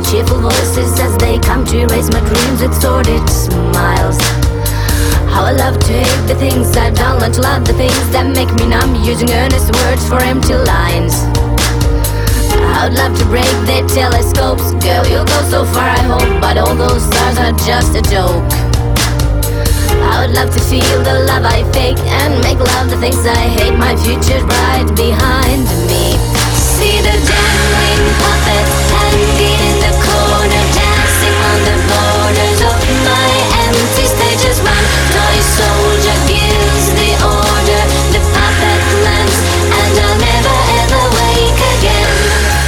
cheerful voices as they come to erase my dreams with sordid smiles. How I love to hate the things I don't learn to love the things that make me numb, using earnest words for empty lines. I would love to break their telescopes. Girl, you'll go so far, I hope, but all those stars are just a joke. I would love to feel the love I fake and make love the things I hate. My future's right behind me. See the dangling puppets hanging in the corner, dancing on the borders of my empty stages. One toy soldier gives the order, the puppet lands, and I'll never ever wake again.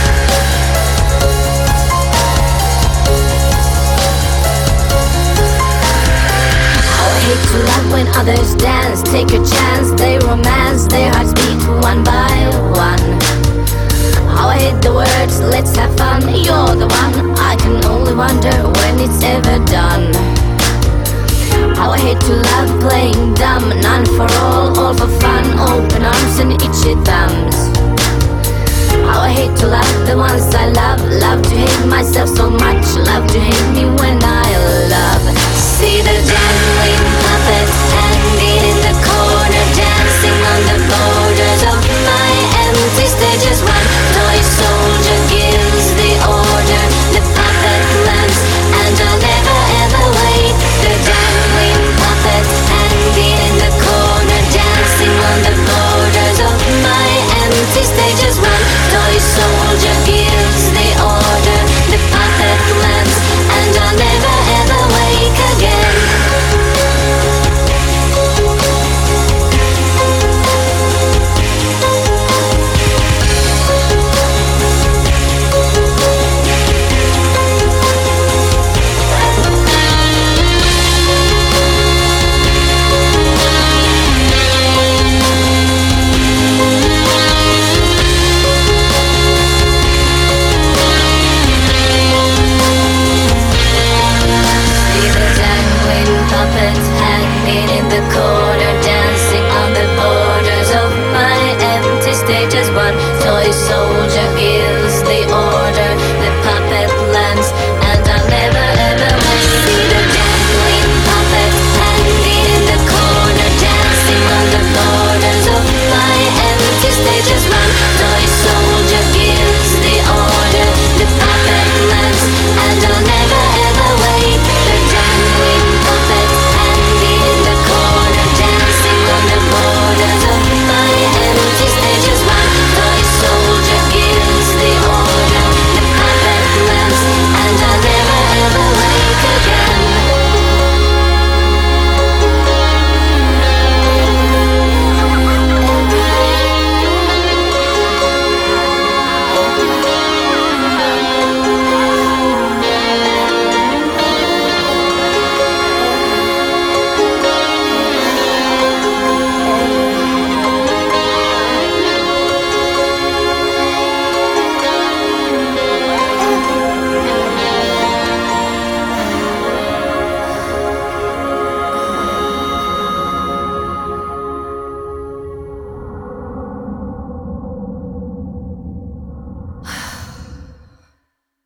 How I hate to love when others dance. Take a chance, they romance, their hearts beat one by one. How I hate the words, let's have fun, you're the one. I can only wonder when it's ever done. How I hate to love playing dumb, none for all for fun, open arms and itchy thumbs. How I hate to love the ones I love, love to hate my